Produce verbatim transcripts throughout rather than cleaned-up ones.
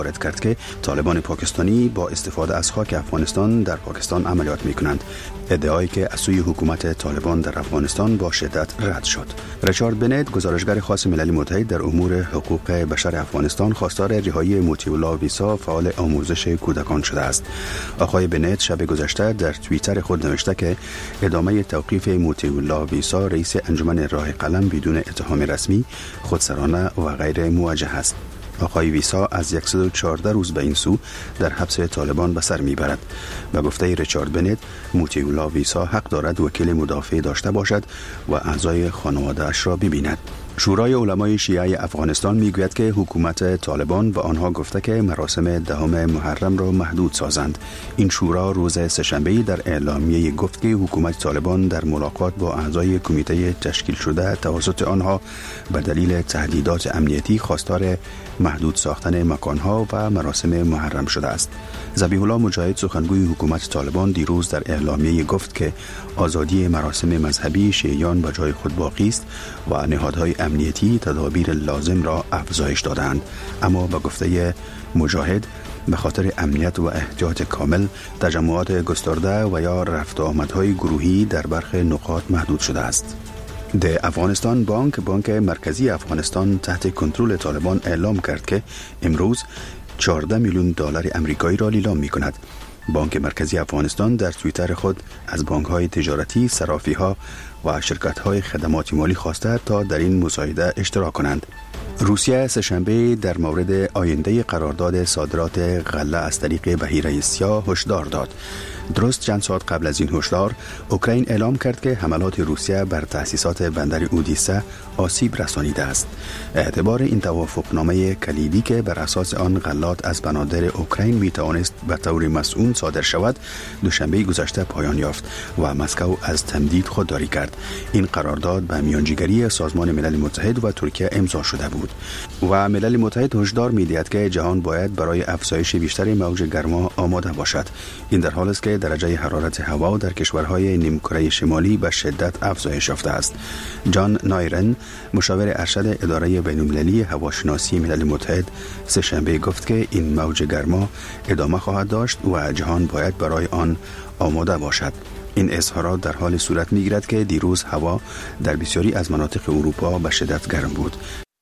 وارد کرد که طالبان پاکستانی با استفاده از خاک افغانستان در پاکستان عملیات می‌کنند. ادعایی که از سوی حکومت طالبان در افغانستان با شدت رد شد. ریچارد بنت، گزارشگر خاص ملل متحد در امور حقوق بشر افغانستان، خواستار رهایی موتی الله ویسا، فعال آموزش کودکان شده است. آقای بنت شب گذشته در توییتر خود نوشته که ادامه توقیف موتی الله ویسا، رئیس انجمن راه قلم، بدون اتهام رسمی، خودسرانه و غیر موجه است. آقای ویسا از صد و چهارده روز به این سو در حبس طالبان به سر میبرد. به گفته ریچارد بنت، موتی الله ویسا حق دارد وکیل مدافع داشته باشد و اعضای خانواده‌اش را ببیند. شورای علمای شیعه افغانستان میگوید که حکومت طالبان به آنها گفته که مراسم دهم محرم را محدود سازند. این شورا روز سه‌شنبه در اعلامیه گفت که حکومت طالبان در ملاقات با اعضای کمیته تشکیل شده توسط آنها به دلیل تهدیدات امنیتی خواستار محدود ساختن مکانها و مراسم محرم شده است. ذبیح الله مجاهد، سخنگوی حکومت طالبان، دیروز در اعلامیه گفت که آزادی مراسم مذهبی شیعیان به جای خود باقی است و نهادهای امنیتی تدابیر لازم را افزایش دادند. اما به گفته مجاهد، به خاطر امنیت و احتیاط کامل تجمعات گسترده و یا رفت و آمدهای گروهی در برخی نقاط محدود شده است. د افغانستان بانک بانک مرکزی افغانستان تحت کنترل طالبان اعلام کرد که امروز چهارده میلیون دلار امریکایی را لیلام می کند. بانک مرکزی افغانستان در توییتر خود از بانک‌های تجارتی، صرافی‌ها و شرکت‌های خدمات مالی خواسته تا در این مساعده اشتراک کنند. روسیه سه‌شنبه در مورد آینده قرارداد صادرات غله از طریق بحیره سیاه هشدار داد. درست چند ساعت قبل از این هشدار، اوکراین اعلام کرد که حملات روسیه بر تأسیسات بندر اودیسه آسیب رسانیده است. اعتبار این توافقنامه کلیدی که بر اساس آن غلات از بنادر اوکراین می توانست به طور مسئول صادر شود، دوشنبه گذشته پایان یافت و مسکو از تمدید خودداری کرد. این قرارداد به میانجیگری سازمان ملل متحد و ترکیه امضا شده بود و ملل متحد هشدار می‌دهد که جهان باید برای افزایش بیشتر موج گرما آماده باشد. این در حالی است که درجه حرارت هوا در کشورهای نیمکره شمالی به شدت افزایش یافته است. جان نایرن، مشاور ارشد اداره بین‌المللی هواشناسی ملل متحد، سه‌شنبه گفت که این موج گرما ادامه خواهد داشت و جهان باید برای آن آماده باشد. این اظهارات در حال صورت می‌گیرد که دیروز هوا در بسیاری از مناطق اروپا به شدت گرم بود.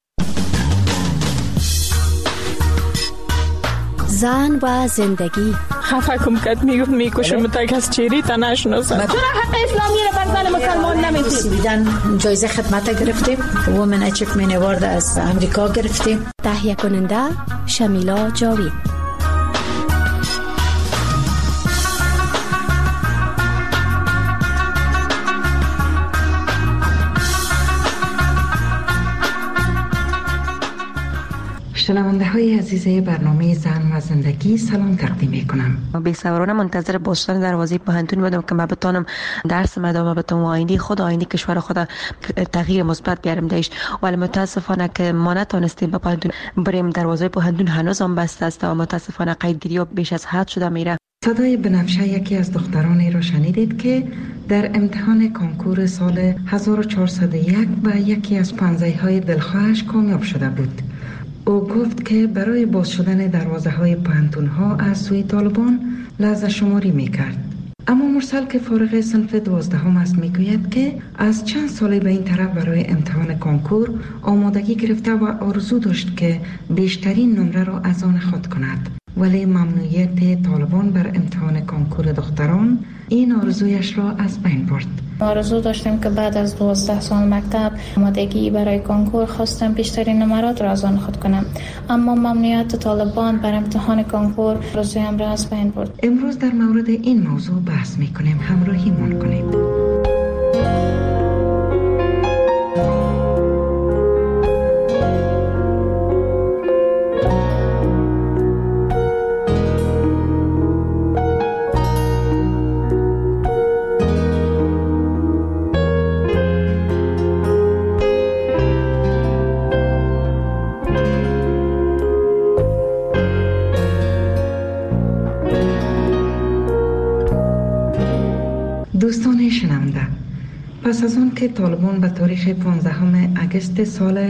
زن و زندگی. خفه کم کد میگفت میکشم تا کس چیری تا نشناسد. چرا حق اسلامی رو بر زن مسلمان نمیدید؟ بیدن جایزه خدمت گرفتیم، وومن اچیومنت اوارد از امریکا گرفتیم. تهیه کننده شمیلا جاوید. شنونده های عزیز برنامه زن و زندگی، سلام تقدیم می کنم. بی‌صبرانه منتظر بستان دروازه پهنتون بودم که من بتونم درس مدام بتونم آینده خود آینده کشور خود تغییر مثبت بیارم داشت، ولی متاسفانه که ما نتونستیم به پهنتون بریم. دروازه پهنتون هنوز هم بسته است و متاسفانه قیدگیری بیش از حد شده میره. صدای بنفشه یکی از دخترانی را شنیدید که در امتحان کنکور سال هزار و چهارصد و یک و یکی از پانزده‌های دلخواهش کامیاب شده بود. او گفت که برای باز شدن دروازه های پانتون ها از سوی طالبان لحظه شماری می کرد. اما مرسل که فارغ صنف دوازدهم است می گوید که از چند سالی به این طرف برای امتحان کنکور آمادگی گرفته و آرزو داشت که بیشترین نمره را از آن خود کند، ولی ممنوعیت طالبان بر امتحان کنکور دختران این آرزویش را از بین برد. آرزو داشتم که بعد از دوازده سال مکتب آمادگی برای کنکور خواستم بیشترین نمرات را از آن خود کنم، اما ممنوعیت طالبان بر امتحان کنکور آرزویم را از بین برد. امروز در مورد این موضوع بحث می کنیم. همراهیمان کنید. دوستان شنونده، پس از آن که طالبان به تاریخ پانزدهم اگست سال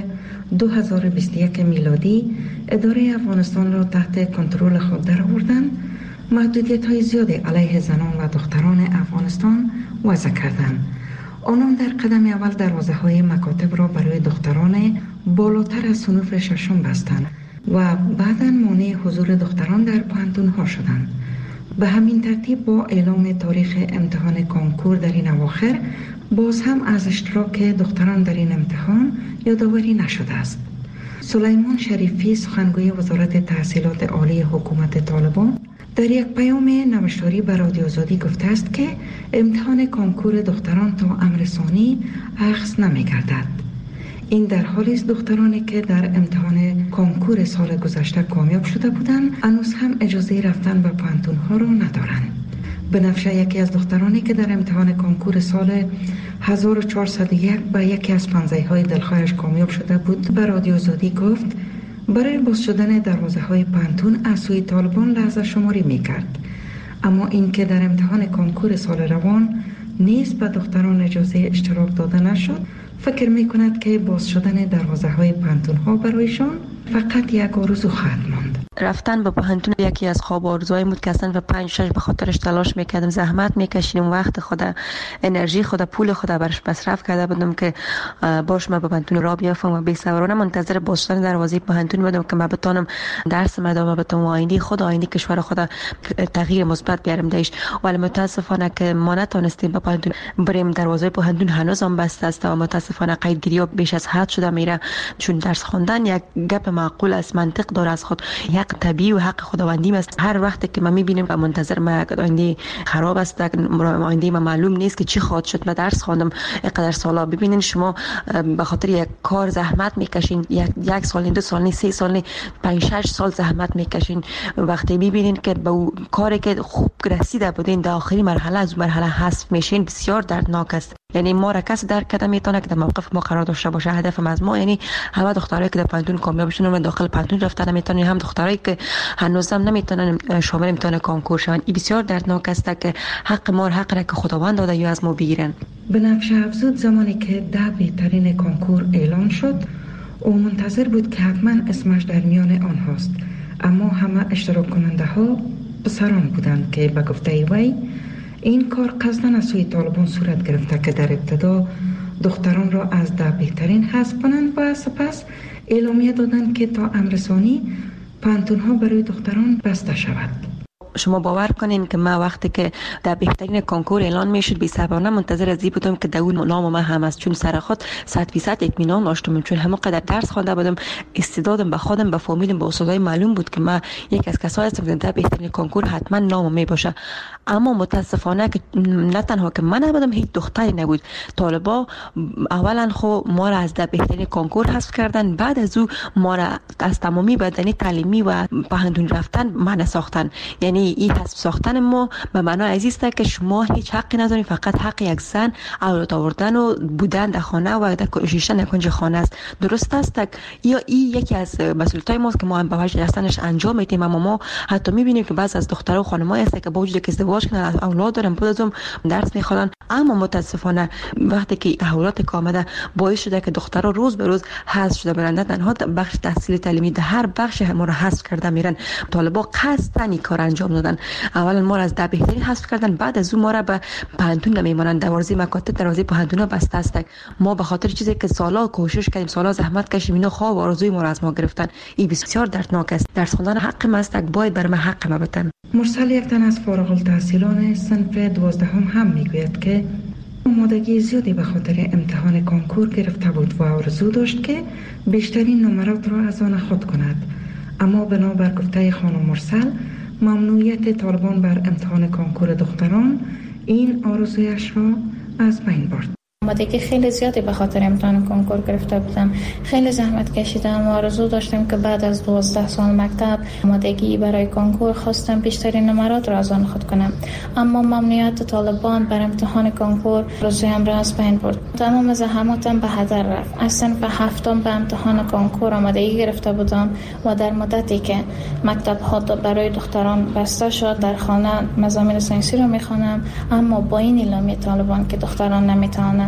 دو هزار و بیست و یک میلادی اداره افغانستان را تحت کنترل خود درآوردند، محدودیت‌های زیادی علیه زنان و دختران افغانستان وضع کردند. آنان در قدم اول دروازه‌های مکاتب را برای دختران بالاتر از صنوف ششم بستند و بعداً مانع حضور دختران در پوهنتون‌ها شدند. به همین ترتیب با اعلام تاریخ امتحان کنکور در این اواخر باز هم از اشتراک دختران در این امتحان یادآوری نشده است. سلیمان شریفی سخنگوی وزارت تحصیلات عالی حکومت طالبان در یک پیام نوشتاری به رادیو آزادی گفته است که امتحان کنکور دختران تا امر ثانی اخذ نمی‌گردد. این در حالی است دخترانی که در امتحان کنکور سال گذشته کامیاب شده بودند هنوز هم اجازه رفتن به پوهنتون‌ها را ندارند. بنفشه یکی از دخترانی که در امتحان کنکور سال هزار و چهارصد و یک به یکی از پنجه‌های دلخواهش کامیاب شده بود به رادیو آزادی گفت برای باز شدن دروازه‌های پوهنتون از سوی طالبان لحظه شماری می‌کرد، اما این که در امتحان کنکور سال روان نیز به دختران اجازه اشتراک داده نشد، فکر می‌کند که باز شدن دروازه‌های پوهنتون‌ها برایشان فقط یک آرزو خواهد ماند. رفتن به پوهنتون یکی از خواب آرزوهای بود که اصلا و پنج شش به خاطرش تلاش میکردم، زحمت میکشیدم، وقت خود، انرژی خود، پول خود برش مصرف کرده بودم که باش ما به پوهنتون را بیافتم و بی‌صبرانه منتظر باز شدن دروازه پوهنتون بودم که ما بتونم درس ادامه بدم و آینده خود، آینده کشور خود تغییر مثبت بیارم داشت. ولی متاسفانه که ما نتونستیم به پوهنتون بریم. دروازه پوهنتون هنوز هم بسته است و متاسفانه قیدگیری بیش از حد شده میره، چون درس خواندن یک گپ معقول است، منطق داره از خود، یک طبیعی و حق خداوندی است. هر وقت که ما میبینیم که منتظر ما آینده خراب است، آینده ما معلوم نیست که چی خواهد شد. ما درس خواندم اینقدر سالا، ببینین شما به خاطر یک کار زحمت میکشین، یک یک سال، دو سال، سه سال، پنج شش سال زحمت میکشین. وقتی میبینین که به اون کاری که خوب رسیده بودین در آخرین مرحله از مرحله حذف میشین، بسیار دردناک است. یعنی ما را کس درک کرده میتونه که در موقف ما قرار داشته باشه. هدف از ما یعنی همه دخترایی که در پوهنتون کامیاب شدن و داخل پوهنتون رفتن نمیتونن، هم دخترایی که هنوز هم نمیتونن شامل امتحان کنکور شون. این بسیار دردناک است که حق ما، حق را که خداوند داده یا از ما بگیرن. بنفشه افزود زمانی که ده بهترین کنکور اعلان شد او منتظر بود که حتما اسمش در میان آنهاست، اما همه اشتراک کننده ها پسران بودند که به گفته وی این کار قصداً از سوی طالبان صورت گرفته که در ابتدا دختران را از ده بهترین حذف کنند و سپس اعلامیه دادند که تا امر ثانی پوهنتون‌ها برای دختران بسته شود. شما باور کنین که ما وقتی که در بهترین کنکور اعلان میشد بی‌صبرانه منتظر از این بودم که در اون نام ما هم است، چون سر خود صد فیصد اطمینان داشتم، چون همه قدر درس خوانده بودم، استعدادم به خودم، به فامیلم، به استادای معلوم بود که ما یک از کسایی هستم که در بهترین کنکور حتما نام می باشه. اما متاسفانه که نه تنها که من نبودم، هیچ دختری نبود. طالبا اولا خو ما را از در بهترین کنکور حذف کردن، بعد از او ما را از تمامی بدنی تعلیمی و پوهنتون رفتن منع ساختن. یعنی این حذف ساختن ما به معنای عزیز است که شما هیچ حقی ندارین، فقط حق یک زن اولاد آوردن و بودن در خانه و در نشستن در کنج خانه است. درست است یا این یکی از مسئولیت‌های ماست که ما هم به وجه هستنش انجام میدیم. اما ما حتی میبینیم که بعضی از دخترها و خانم‌ها هست که با وجود که ازدواج کردن، اولاد دارن، بعدم درس میخوان، اما متاسفانه وقتی که تحولات آمده باعث شده که دخترها روز به روز حذف شده برند. تنها بخش تحصیل تعلیمی در هر بخش ما را حذف کرده میرن. طالبا قصداً این کار انجام دادن. اولا ما را از ده بهترین حذف کردن، بعد از اون ما را به پوهنتون نمیمونن. دروازه مکاتب، دروازه پوهنتون بسته است. ما به خاطر چیزی که سالا کوشش کردیم، سالا زحمت کشیدیم، اینا خواب و آرزوی ما را از ما گرفتن. این بسیار دردناک است. درس خواندن حق ما است، باید بر ما حق ما بدن. مرسل یک تن از فارغ التحصیلان صنف دوازدهم هم میگوید که آمادگی زیادی به خاطر امتحان کنکور گرفته بود و آرزو داشت که بیشترین نمرات را از آن خود کند، اما بنابر گفته خانم مرسل ممنوعیت طالبان بر امتحان کنکور دختران این آرزویش را از بین برد. آمادگی خیلی زیادی به خاطر امتحان کنکور گرفته بودم، خیلی زحمت کشیدم و آرزو داشتم که بعد از دوازده سال مکتب آمادگی برای کنکور خواستم بیشترین نمرات را از آن خود کنم، اما ممنوعیت طالبان بر امتحان کنکور آرزویم را از بین برد. تمام زحماتم به هدر رفت. از صنف هفتم به امتحان کنکور آمادگی گرفته بودم و در مدتی که مکتب ها برای دختران بسته شد در خانه مضامین ساینسی را میخوانم، اما با این اعلامیه طالبان که دختران نمیتوانند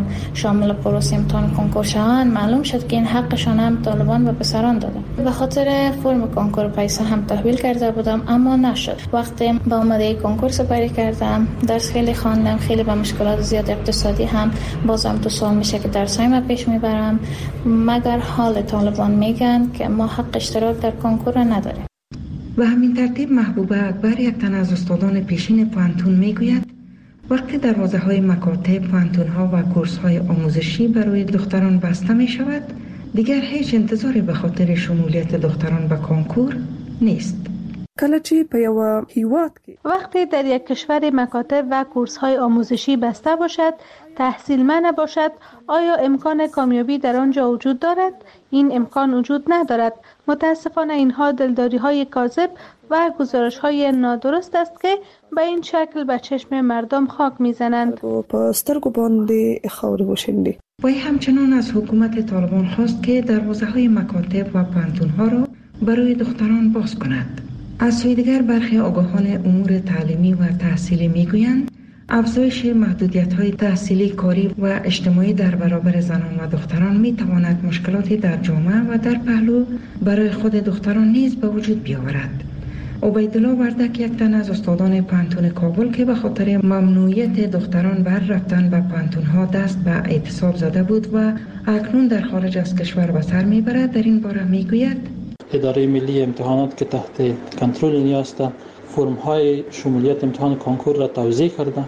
بودن شامل پروسه امتحان کنکور شوند، معلوم شد که این حقشان هم طالبان به پسران دادن. به خاطر فرم کنکور پیسه هم تحویل کرده بودم اما نشد. وقتی با آماده کنکور سپری کردم، درس خیلی خواندم، خیلی با مشکلات زیاد اقتصادی هم بازم دو سال میشه که درسای ما پیش میبرم، مگر حال طالبان میگن که ما حق اشتراک در کنکور نداریم. و همین ترتیب محبوبه اکبر، یک تن از استادان پیشین پانتون میگوید وقتی دروازه های مکاتب، پانتون ها و کورس های آموزشی برای دختران بسته می شود، دیگر هیچ انتظاری به خاطر شمولیت دختران به کنکور نیست. کله چې په یو هیواد کې وقتی در یک کشور مکاتب و کورس های آموزشی بسته باشد، تحصیل منع باشد، آیا امکان کامیابی در آنجا وجود دارد؟ این امکان وجود ندارد. متاسفانه اینها دلداری های کاذب و گزارش های نادرست است که به این شکل به چشم مردم خاک میزنند. په سترګو باندې خاورې وشیندي. وی همچنان از حکومت طالبان خواست که دروازه های مکاتب و پانتون ها را برای دختران باز کند. از سوی دیگر برخی آگاهان امور تعلیمی و تحصیلی میگویند افزایش محدودیت‌های تحصیلی، کاری و اجتماعی در برابر زنان و دختران می‌تواند مشکلاتی در جامعه و در پهلو برای خود دختران نیز به وجود بیاورد. عبیدالله وردک، یک تن از استادان پانتون کابل که به خاطر ممنوعیت دختران بر رفتن به پانتون‌ها دست به اعتصاب زده بود و اکنون در خارج از کشور به سر می‌برد، در این باره می‌گوید: اداره ملی امتحانات که تحت کنترل اینها است، فرم های شمولیت امتحان کنکور را توزیع کرده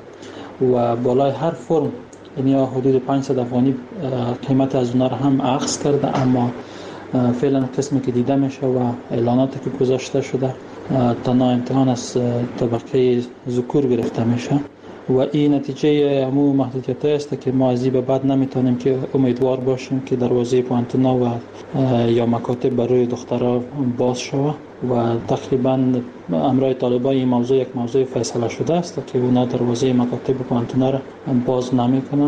و بالای هر فرم یعنی حدود پانصد افغانی قیمت از اونها را هم اخذ کرده، اما فعلا قسمی که دیده میشه و اعلاناتی که گذاشته شده تنها امتحان از طبقه ذکور گرفته میشه و این نتیجه همون محدودیت است که ما از این به بعد نمیتونیم که امیدوار باشیم که دروازه پانتونا و یا مکاتب برای دخترها باز شود و تقریبا امرای طالبان این موضوع یک موضوع فیصله شده است که اونا دروازه مکاتب و پانتونا را باز نمیکنن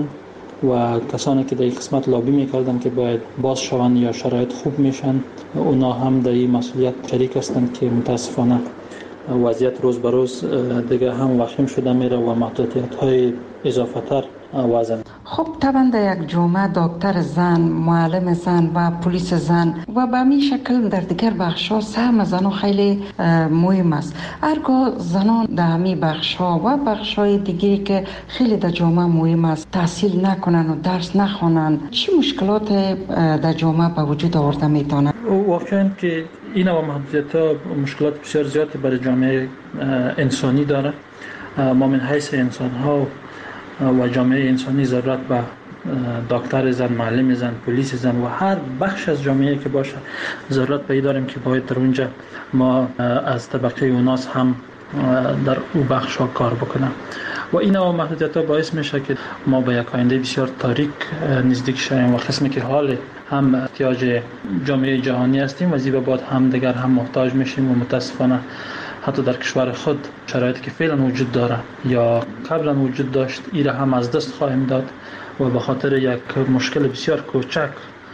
و کسانی که در این قسمت لابی میکردن که باید باز شوند یا شرایط خوب میشن، اونا هم در این مسئولیت شریک هستند که متاسفانه وضعیت روز به روز دیگه هم وخیم شده میره و محدودیت های اضافه تر وضع. خب طبعا در یک جامعه دکتر زن، معلم زن و پلیس زن و به همین شکل در دیگر بخش‌ها سهم زنان خیلی مهم است. هرگاه زنان در همین بخش‌ها و بخش‌های دیگری که خیلی در جامعه مهم است تحصیل نکنن و درس نخوانن، چه مشکلات در جامعه به وجود آورده میتونه؟ واقعا که این و محدودیت‌ها مشکلات بسیار زیادی برای جامعه انسانی داره. ما من حیث انسان‌ها و جامعه انسانی ضرورت به دکتر زن، معلم زن، پلیس زن و هر بخش از جامعه که باشه ضرورت به داریم که باید در اونجا ما از طبقه اوناس هم در او بخش ها کار بکنم و این و محدودیت ها باعث میشه که ما به یک آینده بسیار تاریک نزدیک شویم و قسمی که حال هم احتیاج جامعه جهانی هستیم و زیبا بعد هم دیگر هم محتاج میشیم و متاسفانه حتی در کشور خود شرایطی که فعلا وجود داره یا قبلا وجود داشت ایره هم از دست خواهیم داد و به خاطر یک مشکل بسیار کوچک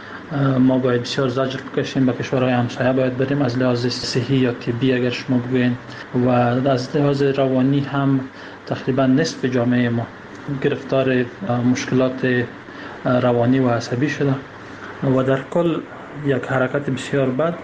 ما باید بسیار زجر بکشیم. به کشورهای همسایه باید بریم از لحاظ صحی یا طبی اگر شما بگوین و از لحاظ روانی هم تقریبا نصف جامعه ما گرفتار مشکلات روانی و عصبی شده و در کل یک حرکت بسیار بد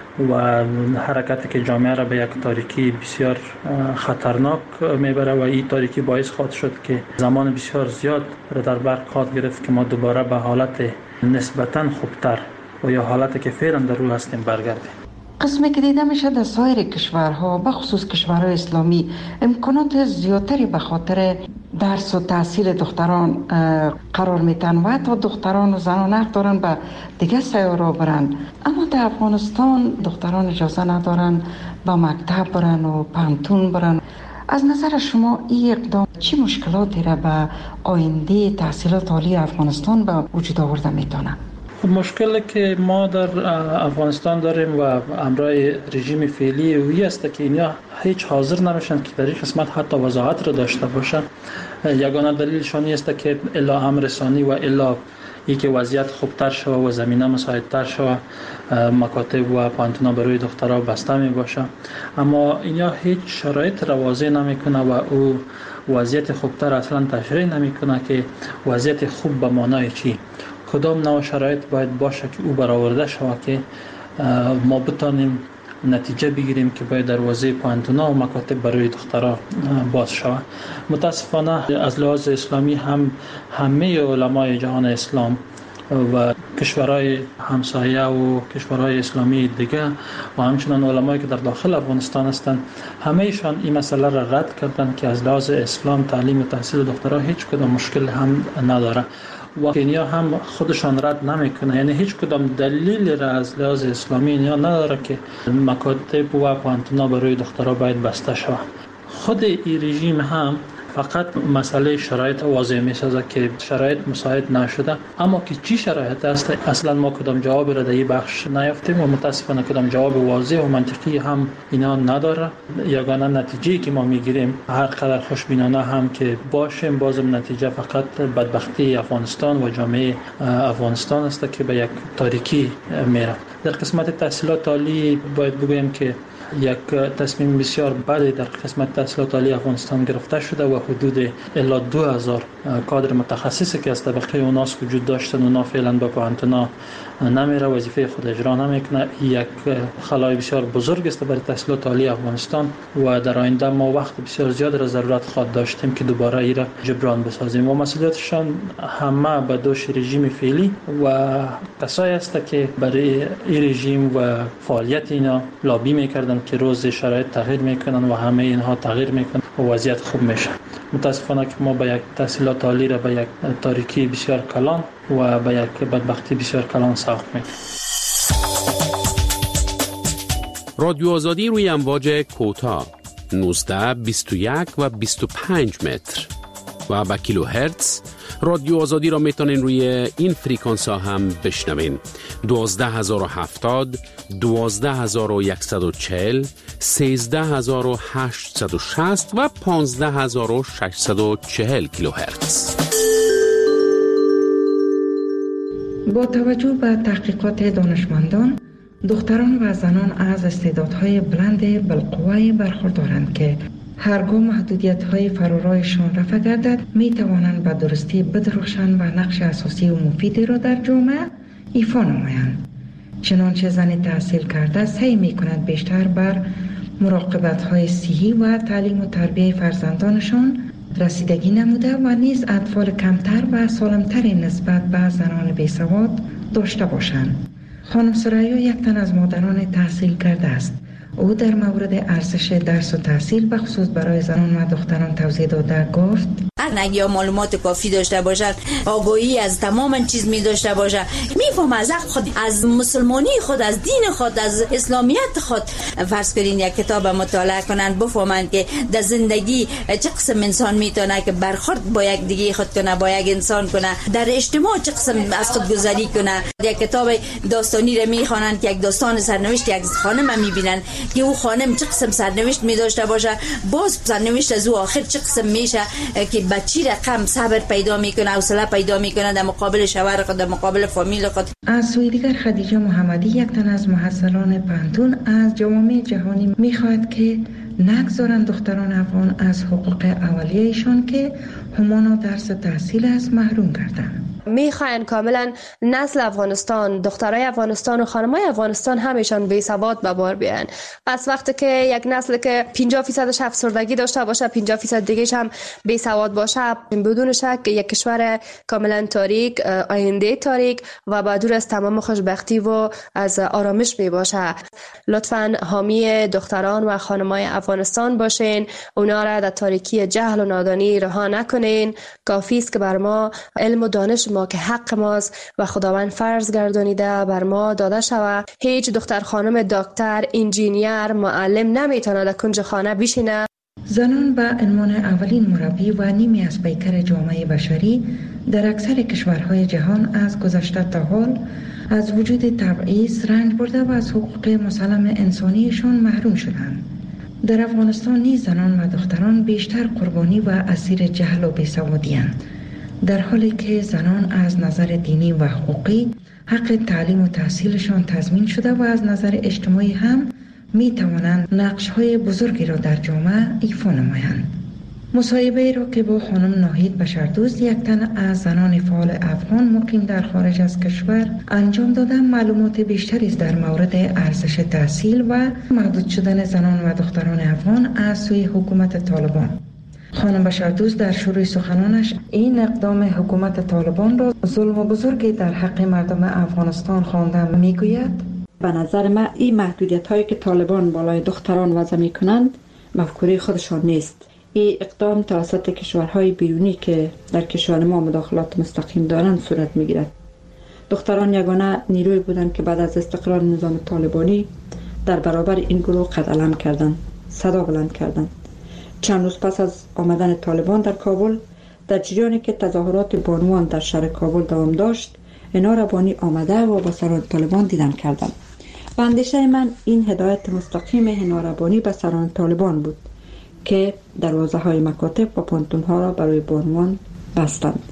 و حرکتی که جامعه را به یک تاریکی بسیار خطرناک میبره و این تاریکی باعث خواهد شد که زمان بسیار زیاد را در بر خواهد گرفت که ما دوباره به حالت نسبتاً خوبتر و یا حالتی که فعلا در روی هستیم برگردیم. قسمی که دیده میشه در سایر کشورها به خصوص کشورهای اسلامی امکانات زیادتری به خاطر درس و تحصیل دختران قرار میتن و حتی دختران و زنان حق دارن به دیگه سیارا برن، اما در افغانستان دختران اجازه ندارن به مکتب برن و پانتون برن. از نظر شما این اقدام چه مشکلاتی را به آینده تحصیلات عالی افغانستان به وجود آورده میتونه؟ مشکلی که ما در افغانستان داریم و امرای رژیم فعلی اوی است که اینا هیچ حاضر نمیشن که در این قسمت حتی وضاحت را داشته باشن. یگانه دلیلشان است که الا امر ثانی و الا یکی وضعیت خوبتر شوه و زمینه مساعدتر شوه مکاتب و پانتونا برای دخترها بسته می باشه، اما اینا هیچ شرایط را واضح نمیکنه و او وضعیت خوبتر اصلا تشریح نمیکنه که وضعیت خوب به معنای چی، کدام نوع شرایط باید باشه که او برآورده شوه که ما بتانیم نتیجه بگیریم که باید دروازه پانتونا و مکاتب برای دخترها باز شود. متاسفانه از لحاظ اسلامی هم همه علمای جهان اسلام و کشورهای همسایه و کشورهای اسلامی دیگه و همچنان علمایی که در داخل افغانستان هستند، همه ایشان این مسئله را رد کردند که از لحاظ اسلام تعلیم و تحصیل دخترها هیچ کدام مشکل هم نداره و اینیا هم خودشان رد نمیکنه، یعنی هیچ کدام دلیل را از لحاظ اسلامی اینیا نداره که مکاتب و پانتونا برای دخترها باید بسته شود. خود این رژیم هم فقط مسئله شرایط واضح می‌سازه که شرایط مساعد نشده، اما که چی شرایط است اصلا ما کدام جواب را در این بخش نیافتیم و متاسفانه کدام جواب واضح و منطقی هم اینا نداره. یگانه نتیجه‌ای که ما میگیریم هر قدر خوشبینانه هم که باشیم، بازم نتیجه فقط بدبختی افغانستان و جامعه افغانستان است که به یک تاریکی میره. در قسمت تحصیلات عالی باید بگویم که یک تصمیم بسیار بدی در قسمت تحصیلات عالی افغانستان گرفته شده و حدود الی دو هزار کادر متخصصی که از طبقه اوناس وجود داشتن اونا فعلا به پانتونا نمیره، وظیفه خود اجرا نمیکنه. یک خلای بسیار بزرگ است برای تحصیلات عالی افغانستان و در آینده ما وقت بسیار زیاد را ضرورت خواهد داشتیم که دوباره این را جبران بسازیم و مسئولیتشان همه به دوش رژیم فعلی و کسایی است که برای این رژیم و فعالیت اینا لابی میکردن که روز شرایط تغییر میکنن و همه اینها تغییر میکنن و وضعیت خوب میشه. متاسفانه که ما به یک تحصیلات عالی را به یک تاریکی بسیار کلان و به یک بدبختی بسیار کلان ساخت میکنیم. رادیو آزادی روی امواج کوتاه نوزده، بیست و یک و بیست و پنج متر و با کیلو هرتز. رادیو آزادی را میتونین روی این فریکانس ها هم بشنوین: دوازده هزار و هفتاد، دوازده هزار و صد و چهل، سیزده هزار و هشتصد و شصت و پانزده هزار و ششصد و چهل کیلو هرتز. با توجه به تحقیقات دانشمندان، دختران و زنان از استعدادهای بلند بالقوه برخوردارند که هرگاه محدودیت‌های فرارایشان رفع گردد می توانند به درستی بدرخشند و نقش اساسی و مفیدی را در جامعه ایفا نمایند. چنانچه زن تحصیل کرده سعی می کند بیشتر بر مراقبت‌های صحی و تعلیم و تربیت فرزندانشان رسیدگی نموده و نیز اطفال کمتر و سالمتر نسبت به زنان بیسواد داشته باشند. خانم سریا یک تن از مادران تحصیل کرده است. او در مورد ارزش درس و تحصیل به خصوص برای زنان و دختران توضیح داده گفت: اگه معلومات کافی داشته باشد، آگاهی از تمام چیز می داشته باشد، میفهم از خود، از مسلمانی خود، از دین خود، از اسلامیت خود. فرض کنین یک کتاب مطالعه کنند بفهمند که در زندگی چه قسم انسان میتونه که برخورد با یک دیگه خود کنه، با یک انسان کنه، در اجتماع چه قسم از خود گذاری کنه. یک کتاب داستانی را میخوانند که یک داستان سرنوشت یک خانم میبینند که او خانم چه قسم سرنوشت می داشته باشه، باز سرنوشت از او آخر چه قسم میشه که بچی رقم صبر پیدا میکنه، حوصله پیدا میکنه در مقابل شوهر خود، در مقابل فامیل خود. از سوی دیگر خدیجه محمدی یک تن از محصلان پانتون از جوامع جهانی میخواهد که نگذارند دختران افغان از حقوق اولیه‌شان که همانا درس تحصیل است محروم گردند. میخواین کاملا نسل افغانستان، دخترای افغانستان و خانمای افغانستان همیشان بی سواد به بار بیان. پس وقتی که یک نسل که پنجاه درصد افسردگی داشته باشه، پنجاه درصد دیگه‌ش هم بی سواد باشه، بدون شک یک کشور کاملا تاریک، آینده تاریک و با دور از تمام خوشبختی و از آرامش می باشه. لطفاً حامی دختران و خانمای افغانستان باشین، اونا را در تاریکی جهل و نادانی رها نکنین. کافی است که بر ما علم و دانش ما که حق ماست و خداوند فرض گردانیده بر ما داده شود. هیچ دختر خانم دکتر، انجینیر، معلم نمیتونه در کنج خانه بشینه. زنان به عنوان اولین مربی و نیمی از پیکر جامعه بشری در اکثر کشورهای جهان از گذشته تا حال از وجود تبعیض رنج برده و از حقوق مسلم انسانیشان محروم شدند. در افغانستان نیز زنان و دختران بیشتر قربانی و اسیر جهل و بیسوادی اند. در حالی که زنان از نظر دینی و حقوقی حق تعلیم و تحصیلشان تضمین شده و از نظر اجتماعی هم می توانند نقش های بزرگی را در جامعه ایفا نمایند. مصاحبه ای را که با خانم ناهید بشردوست، یک تن از زنان فعال افغان مقیم در خارج از کشور انجام دادن، معلومات بیشتری در مورد ارزش تحصیل و محدود شدن زنان و دختران افغان از سوی حکومت طالبان. خانم بشردوست در شروع سخنانش این اقدام حکومت طالبان را ظلم بزرگی در حق مردم افغانستان خوانده میگوید: به نظر من این محدودیت هایی که طالبان بالای دختران وضع می کنند مفکوره خودشان نیست. این اقدام توسط کشورهای بیرونی که در کشور ما مداخلات مستقیم دارند صورت می گیرد. دختران یگانه نیروی بودند که بعد از استقرار نظام طالبانی در برابر این گروه قد علم کردند، صدا بلند کردند. چند روز پس از آمدن طالبان در کابل، در جریانی که تظاهرات بانوان در شهر کابل دوام داشت، اینا ربانی آمده و با سران طالبان دیدن کردند. و اندیشه من این هدایت مستقیم اینا ربانی به سران طالبان بود که دروازه های مکاتب و پانتون ها را برای بانوان بستند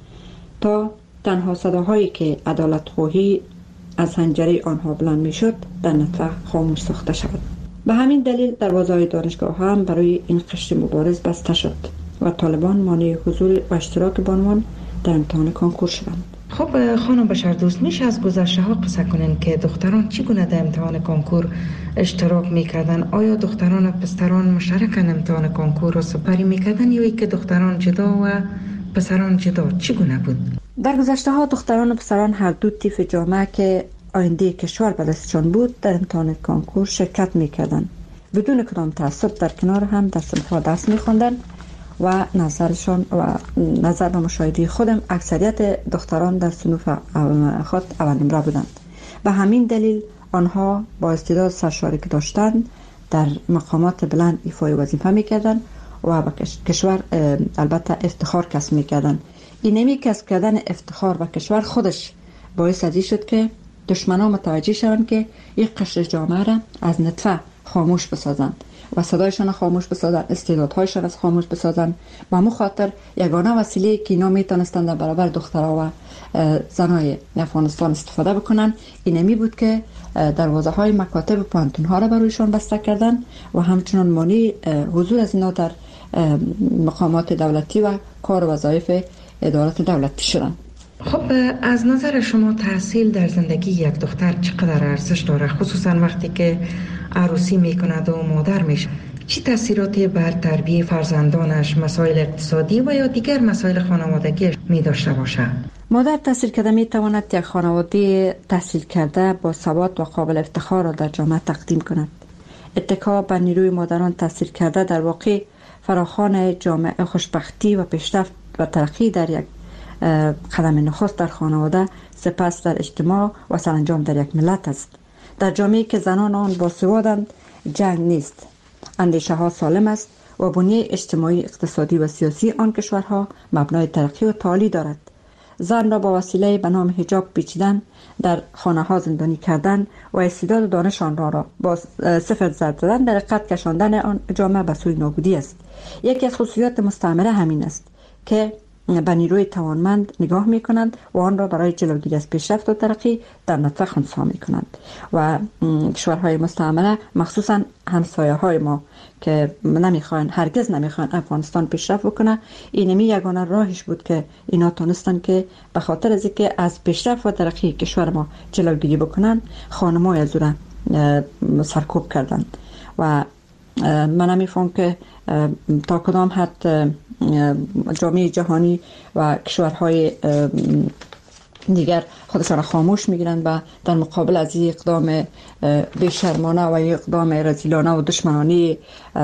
تا تنها صداهایی که عدالت خواهی از حنجره آنها بلند می شد در نطفه خاموش ساخته شود. به همین دلیل دروازه های دانشگاه هم برای این قشر مبارز بسته شد و طالبان مانع حضور و اشتراک بانوان در امتحان کنکور شدند. خب خانم بشردوست، میشه از گذشته ها قصه کنین که دختران چگونه در امتحان کنکور اشتراک میکردن؟ آیا دختران و پسران مشترکاً امتحان کنکور را سپری میکردن یا اینکه دختران جدا و پسران جدا؟ چگونه بود؟ در گذشته ها دختران و پسران هر دو طیف جامعه که آینده کشور به دستشان بود در امتحان کنکور شرکت میکردند. بدون کدام تعصب در کنار هم در صنف‌ها درس میخواندند و نظرشان و نظر و مشاهده خودم اکثریت دختران در صنوف خود اول نمره بودند. به همین دلیل آنها با استعداد سرشاری که داشتند در مقامات بلند ایفای وظیفه میکردند و به کشور البته افتخار کسب میکردند. این نمی کسب کردن افتخار و کشور خودش باعث ازی شد که دشمنان متوجه شوند که یک قشر جامعه را از نطفه خاموش بسازند و صدایشان خاموش بسازند، استعدادهایشان از خاموش بسازند. و مو خاطر یگانه وسیله که اینا میتونستند در برابر دخترها و زنای افغانستان استفاده بکنن این نمی بود که دروازه های مکاتب و پانتون ها را برویشان بسته کردن و همچنان مانع حضور از اینا در مقامات دولتی و کار و وظایف ادارات دولتی شدن. خب از نظر شما تحصیل در زندگی یک دختر چقدر ارزش داره، خصوصا وقتی که عروسی میکند و مادر میشه؟ چی تاثیراتی بر تربیت فرزندانش، مسائل اقتصادی و یا دیگر مسائل خانوادگی می داشته باشه؟ مادر تحصیل کرده می تواند یک خانواده تحصیل کرده با سواد و قابل افتخار را در جامعه تقدیم کند. اتکا بر نیروی مادران تحصیل کرده در واقع فراخوان جامعه خوشبختی و پیشرفت و ترقی در یک قدم نخست در خانواده، سپس در اجتماع و سرانجام در یک ملت است. در جامعه که زنان آن باسوادند جنگ نیست، اندیشه ها سالم است و بنیه اجتماعی، اقتصادی و سیاسی آن کشورها مبنای ترقی و تعالی دارد. زن را با وسیله به نام حجاب پیچیدن، در خانه ها زندانی کردن و استعداد و دانش آنها را با صفر ضرب زدن در قد کشاندن آن جامعه به سوی نابودی است. یکی از خصوصیات مستعمره همین است که به نیروی توانمند نگاه می کنند و آن را برای جلوگیری از پیشرفت و ترقی در نطفه خنثی می کنند. و کشورهای مستعمره مخصوصا همسایه های ما که نمیخوان، هرگز نمیخوان افغانستان پیشرفت بکنه، اینمی یگانه راهش بود که اینا تونستن که به خاطر از اینکه از پیشرفت و ترقی کشور ما جلوگیری بکنن، خانم‌های از اون سرکوب کردن. و من نمیفهم که تا کدام حد جامعه جهانی و کشورهای دیگر خودشان خاموش میگیرند و در مقابل از این اقدام بیشرمانه و اقدام رذیلانه و دشمنانه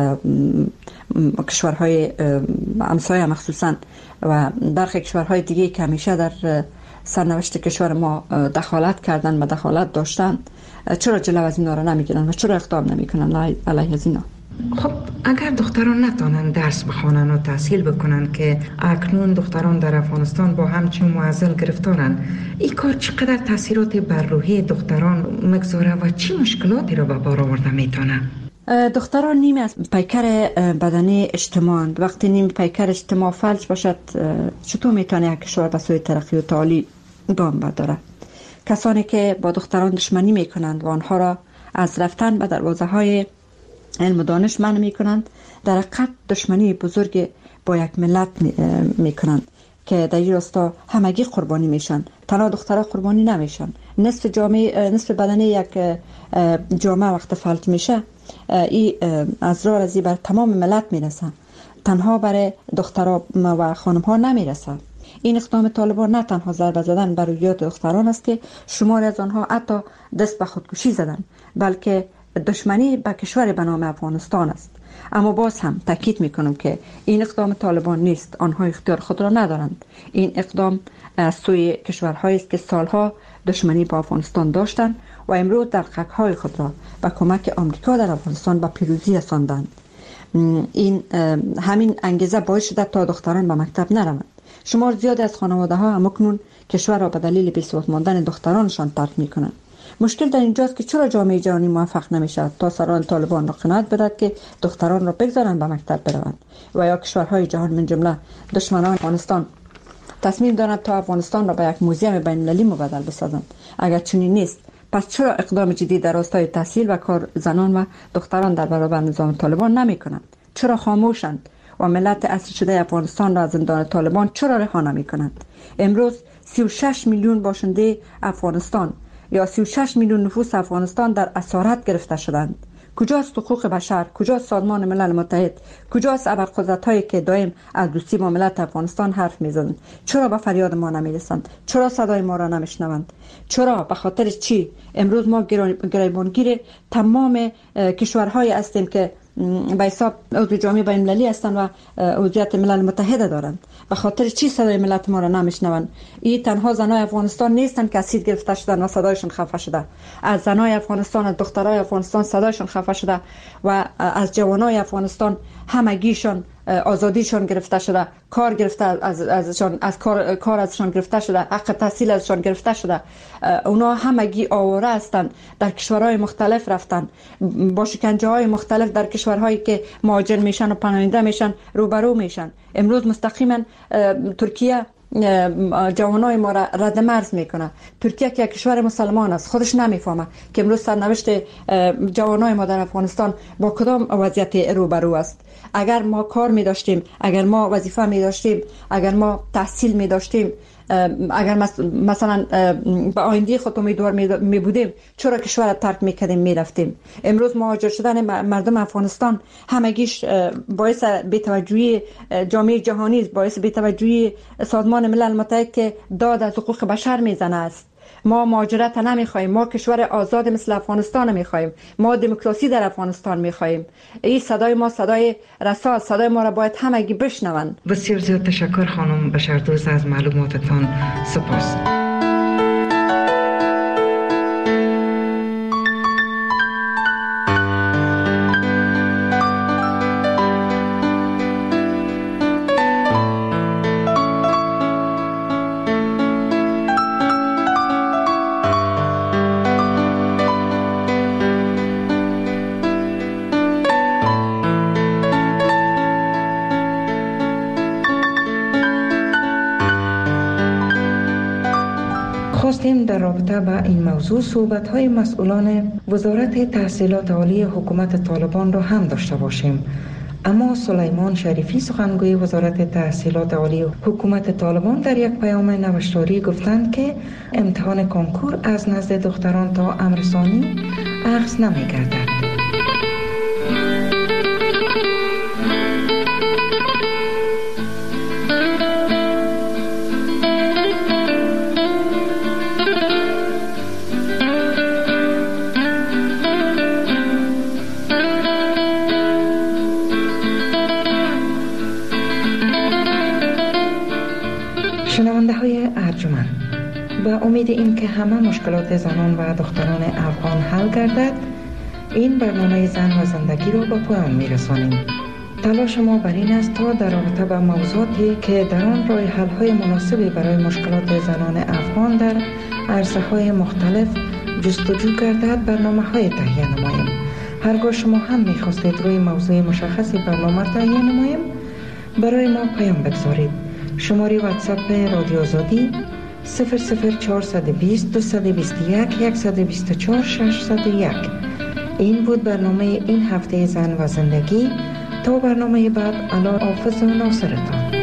کشورهای همسایه مخصوصا و برخی کشورهای دیگه که همیشه در سرنوشت کشور ما دخالت کردن و دخالت داشتن، چرا جلو از اینا را نمیگیرن و چرا اقدام نمیکنن علیه از اینا؟ خب اگر دختران نتونن درس بخوانن و تحصیل بکنن که اکنون دختران در افغانستان با همچین معضل گرفتارن، این کار چقدر تاثیراتی بر روحی دختران مگذاره و چی مشکلاتی را به بار آورده میتونه؟ دختران نیمی از پیکر بدنی اجتماعند. وقتی نیمی پیکر اجتماع فلج باشد چطور میتونه یک کشور به سوی ترقی و تعالی گام برداره؟ کسانی که با دختران دشمنی میکنند و آنها را از رفتن به دروازه های علم و دانش منع میکنند، در حقیقت دشمنی بزرگ با یک ملت میکنند که در این راستا همگی قربانی میشن. تنها دخترها قربانی نمیشن. نصف جامعه، نصف بدنی یک جامعه وقت فلج میشه، این از راه رزی بر تمام ملت میرسه، تنها برای دخترها و خانمها نمیرسه. این اقدام طالبان نه تنها ضربه زدن بر روحیات دختران است که شماری از آنها حتی دست به خودکشی زدن، بلکه دشمنی به کشور به نام افغانستان است. اما باز هم تاکید میکنم که این اقدام طالبان نیست، آنها اختیار خود را ندارند. این اقدام از سوی کشورهایی است که سالها دشمنی با افغانستان داشتند و امروز در قکهای خود را با کمک آمریکا در افغانستان به پیروزی رساندند. این همین انگیزه باعث شده تا دختران به مکتب نروند. شمار زیادی از خانواده ها هم اکنون کشور را به دلیل بی‌ثبات ماندن دخترانشان ترک میکنند. مشکل در اینجاست که چرا جامعه جهانی موفق نمیشد تا سران طالبان را قناعت بدهد که دختران را بگذارند به مکتب بروند، و یا کشورهای جهان من جمله دشمنان افغانستان تصمیم دارند تا افغانستان را به یک موزیم بین المللی مبدل بسازند. اگر چنین نیست، پس چرا اقدام جدی در راستای تحصیل و کار زنان و دختران در برابر نظام طالبان نمی کنند؟ چرا خاموشند و ملت اسیر شده افغانستان را از زندان طالبان چرا رها نمی کنند؟ امروز سی و شش میلیون باشنده افغانستان یا سی و شش میلیون نفوس افغانستان در اسارت گرفته شدند. کجاست حقوق بشر؟ کجاست سازمان ملل متحد؟ کجاست ابرقدرت‌هایی که دائم از دوستی با ملت افغانستان حرف می‌زنند؟ چرا به فریاد ما نمی‌رسند؟ چرا صدای ما را نمی‌شنوند؟ چرا؟ به خاطر چی؟ امروز ما گریبانگیر تمام کشورهایی هستیم که به حساب عضو جامعه بین المللی هستند و عضویت ملل متحد دارند. به خاطر چی صدای ملت ما را نمیشنوند؟ این تنها زنای افغانستان نیستند که اسیر گرفته شدند و صدایشان خفه شده. از زنای افغانستان، از دخترای افغانستان صدایشان خفه شده و از جوانای افغانستان همگیشان آزادیشان گرفته شده، کار گرفته از ازشان، از کار کار ازشان گرفته شده، حق تحصیل ازشان گرفته شده. اونا همگی آواره هستند، در کشورهای مختلف رفتن، با شکنجه های مختلف در کشورهایی که مهاجر میشن و پناهنده میشن روبرو میشن. امروز مستقیما ترکیه جوانای ما را رد مرز میکنه. ترکیه که کشور مسلمان است خودش نمیفهمه که امروز سرنوشت جوانای ما در افغانستان با کدام وضعیت روبرو است. اگر ما کار می داشتیم، اگر ما وظیفه می داشتیم، اگر ما تحصیل می داشتیم، اگر مثلا به آینده خود امیدوار می بودیم، چرا کشور را ترک می کردیم می رفتیم؟ امروز مهاجر شدن مردم افغانستان همگیش باعث بی‌توجهی جامعه جهانی، باعث بی‌توجهی سازمان ملل متحد که داد از حقوق بشر میزنه است. ما مهاجرت نمیخوایم، ما کشور آزاد مثل افغانستان میخوایم، ما دموکراسی در افغانستان میخوایم. این صدای ما صدای رسا، صدای ما را باید همگی بشنوند. بسیار زیاد تشکر خانم بشردوست، از معلوماتتان سپاس. خواستیم در رابطه با این موضوع صحبت‌های مسئولان وزارت تحصیلات عالی حکومت طالبان را هم داشته باشیم، اما سلیمان شریفی سخنگوی وزارت تحصیلات عالی حکومت طالبان در یک پیام نوشتاری گفتند که امتحان کنکور از نزد دختران تا امر ثانی اخذ نمی‌گردد. شنونده های ارجمند، با امید این که همه مشکلات زنان و دختران افغان حل گردد، این برنامه زن و زندگی را به پایان می رسانیم. تلاش ما بر این است تا در رابطه با موضوعاتی که در آن راه حل های مناسبی برای مشکلات زنان افغان در عرصه های مختلف جستجو گردد برنامه های تهیه نماییم. هرگاه شما هم میخواستید روی موضوع مشخصی برنامه تهیه نماییم، برای ما پیام بگذارید. شماره واتساپ رادیو آزادی صفر صفر چهارصد و بیست دویست و بیست و یک صد و بیست و چهار ششصد و یک. این بود برنامه این هفته زن و زندگی. تا برنامه بعد، الله حافظ و ناصرتان.